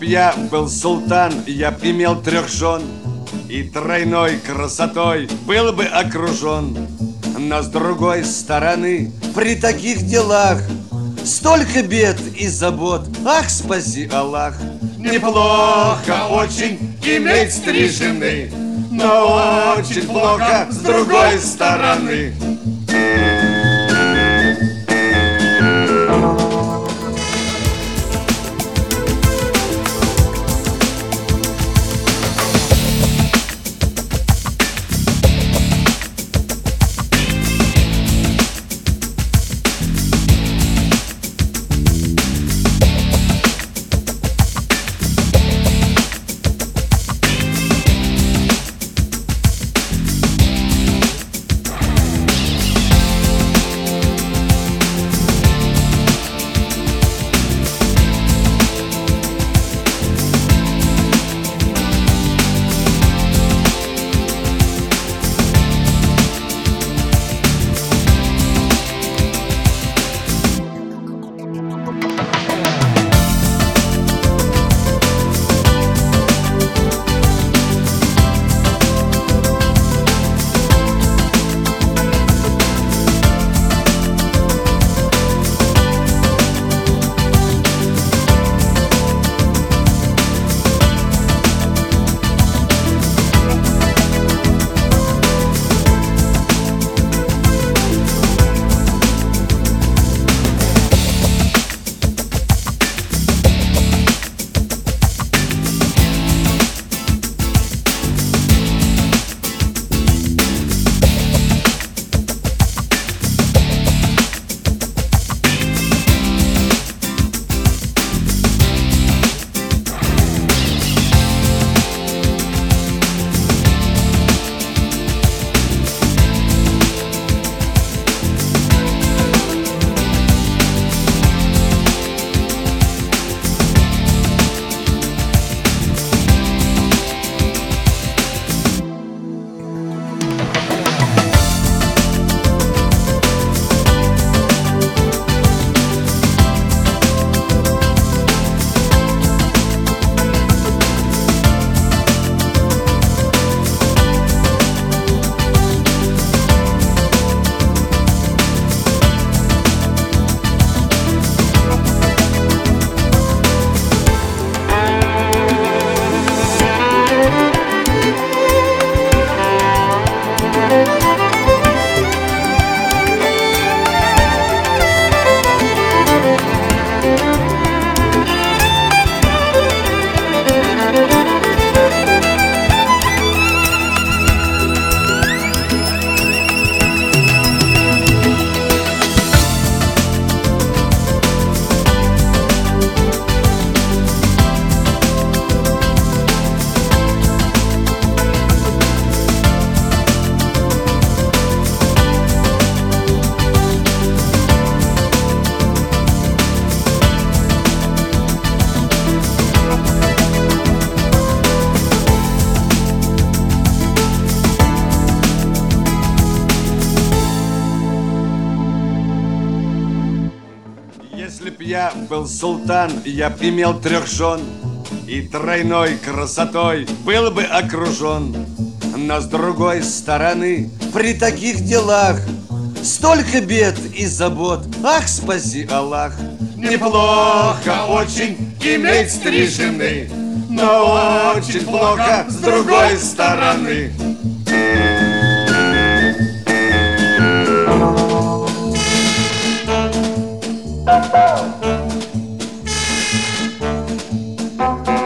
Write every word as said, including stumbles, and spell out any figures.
я был султан, я б имел трех жен, и тройной красотой был бы окружен. Но с другой стороны, при таких делах столько бед и забот, ах, спаси Аллах. Неплохо очень иметь три жены, но очень плохо с другой стороны. Если б я был султан, я б имел трех жен, и тройной красотой был бы окружен. Но с другой стороны, при таких делах столько бед и забот, ах, спаси Аллах. Неплохо очень иметь три жены, но очень плохо с другой стороны.